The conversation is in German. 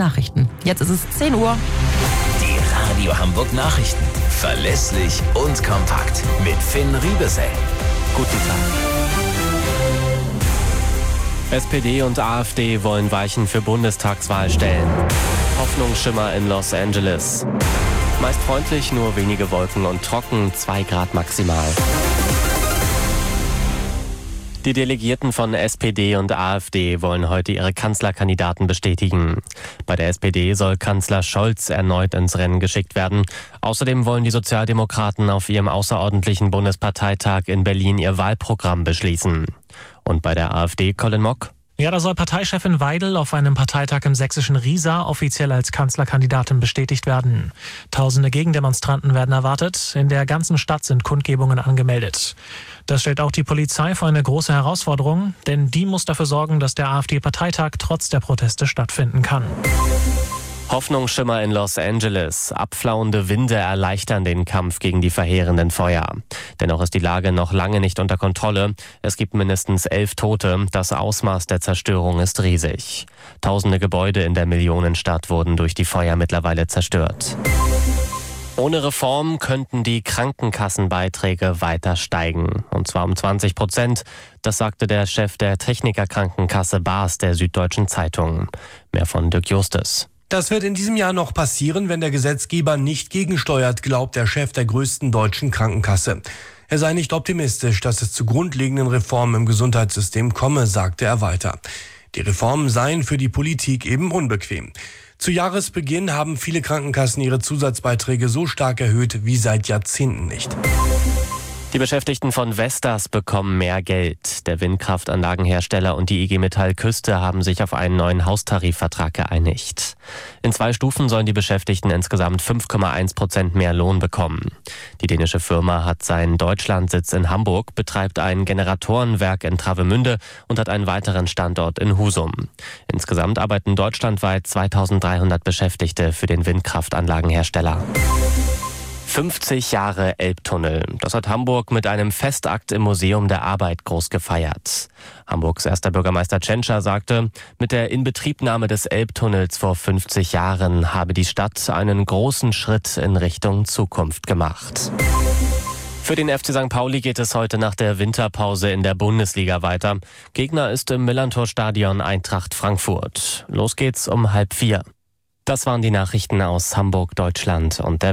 Nachrichten. Jetzt ist es 10 Uhr. Die Radio Hamburg Nachrichten. Verlässlich und kompakt. Mit Finn Riebesell. Guten Tag. SPD und AfD wollen Weichen für Bundestagswahl stellen. Hoffnungsschimmer in Los Angeles. Meist freundlich, nur wenige Wolken und trocken, 2 Grad maximal. Die Delegierten von SPD und AfD wollen heute ihre Kanzlerkandidaten bestätigen. Bei der SPD soll Kanzler Scholz erneut ins Rennen geschickt werden. Außerdem wollen die Sozialdemokraten auf ihrem außerordentlichen Bundesparteitag in Berlin ihr Wahlprogramm beschließen. Und bei der AfD, Colin Mock? Ja, da soll Parteichefin Weidel auf einem Parteitag im sächsischen Riesa offiziell als Kanzlerkandidatin bestätigt werden. Tausende Gegendemonstranten werden erwartet. In der ganzen Stadt sind Kundgebungen angemeldet. Das stellt auch die Polizei vor eine große Herausforderung, denn die muss dafür sorgen, dass der AfD-Parteitag trotz der Proteste stattfinden kann. Hoffnungsschimmer in Los Angeles. Abflauende Winde erleichtern den Kampf gegen die verheerenden Feuer. Dennoch ist die Lage noch lange nicht unter Kontrolle. Es gibt mindestens 11 Tote. Das Ausmaß der Zerstörung ist riesig. Tausende Gebäude in der Millionenstadt wurden durch die Feuer mittlerweile zerstört. Ohne Reform könnten die Krankenkassenbeiträge weiter steigen. Und zwar um 20%. Das sagte der Chef der Technikerkrankenkasse BAS der Süddeutschen Zeitung. Mehr von Dirk Justus. Das wird in diesem Jahr noch passieren, wenn der Gesetzgeber nicht gegensteuert, glaubt der Chef der größten deutschen Krankenkasse. Er sei nicht optimistisch, dass es zu grundlegenden Reformen im Gesundheitssystem komme, sagte er weiter. Die Reformen seien für die Politik eben unbequem. Zu Jahresbeginn haben viele Krankenkassen ihre Zusatzbeiträge so stark erhöht wie seit Jahrzehnten nicht. Die Beschäftigten von Vestas bekommen mehr Geld. Der Windkraftanlagenhersteller und die IG Metall Küste haben sich auf einen neuen Haustarifvertrag geeinigt. In 2 Stufen sollen die Beschäftigten insgesamt 5,1% mehr Lohn bekommen. Die dänische Firma hat seinen Deutschlandsitz in Hamburg, betreibt ein Generatorenwerk in Travemünde und hat einen weiteren Standort in Husum. Insgesamt arbeiten deutschlandweit 2300 Beschäftigte für den Windkraftanlagenhersteller. 50 Jahre Elbtunnel. Das hat Hamburg mit einem Festakt im Museum der Arbeit groß gefeiert. Hamburgs erster Bürgermeister Tschentscher sagte, mit der Inbetriebnahme des Elbtunnels vor 50 Jahren habe die Stadt einen großen Schritt in Richtung Zukunft gemacht. Für den FC St. Pauli geht es heute nach der Winterpause in der Bundesliga weiter. Gegner ist im Millerntor-Stadion Eintracht Frankfurt. Los geht's um 3:30. Das waren die Nachrichten aus Hamburg, Deutschland und der